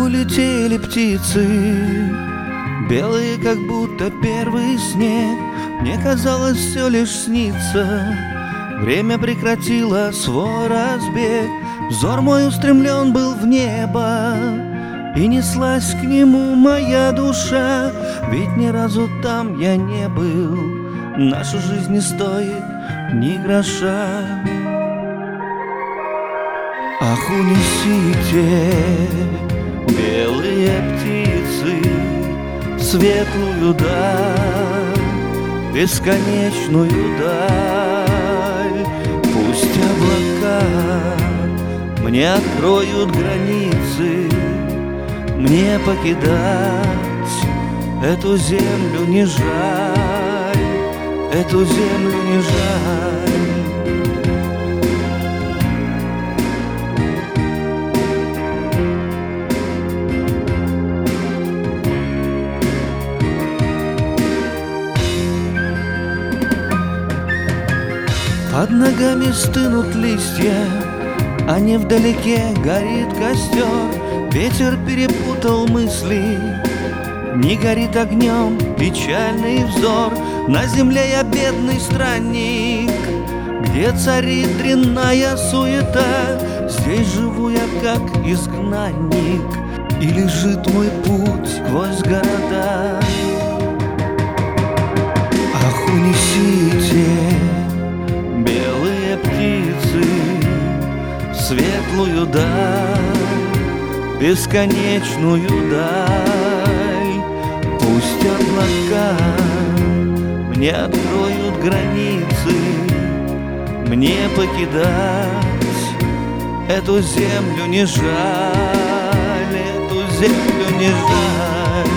небу летели птицы, белые, как будто первый снег. Мне казалось, все лишь снится. Время прекратило свой разбег. Взор мой устремлен был в небо, и неслась к нему моя душа. Ведь ни разу там я не был, наша жизнь не стоит ни гроша. Ах, унесите, белые птицы, светлую даль, бесконечную даль. Пусть облака мне откроют границы, мне покидать эту землю не жаль, эту землю не жаль. Под ногами стынут листья, а невдалеке горит костер. Ветер перепутал мысли, не горит огнем печальный взор. На земле я бедный странник, где царит дрянная суета. Здесь живу я как изгнанник, и лежит мой путь сквозь города. Ах, унесите, белые птицы, светлую даль, бесконечную даль. Пусть облака мне откроют границы, мне покидать эту землю не жаль, эту землю не жаль.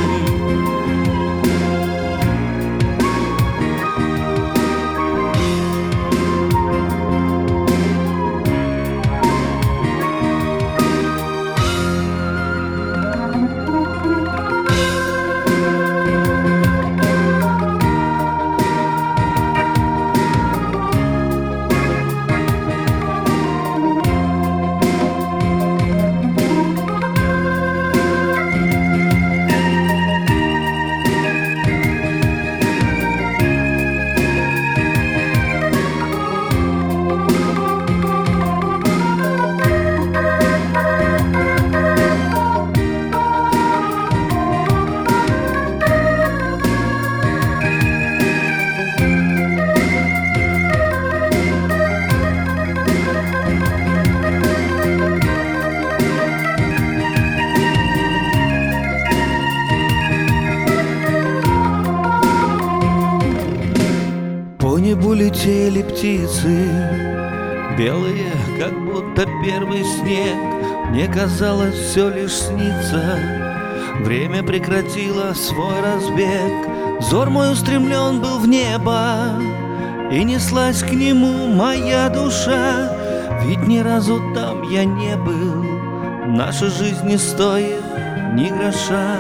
По небу летели птицы, белые, как будто первый снег. Мне казалось, все лишь снится. Время прекратило свой разбег. Взор мой устремлен был в небо, и неслась к нему моя душа. Ведь ни разу там я не был, наша жизнь не стоит ни гроша.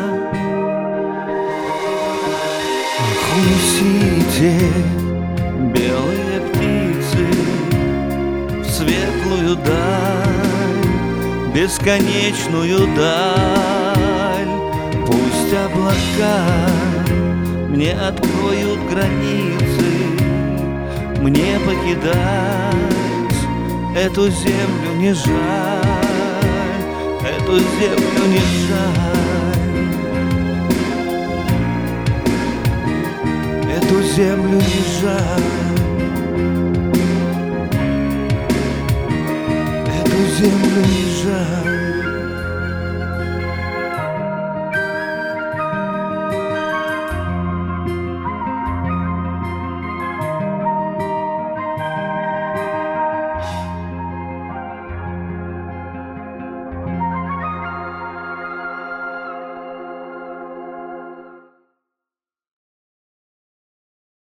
Ах, унесите, белые птицы, в светлую даль, бесконечную даль. Пусть облака мне откроют границы, мне покидать эту землю не жаль, эту землю не жаль, эту землю не жаль, эту землю не жаль.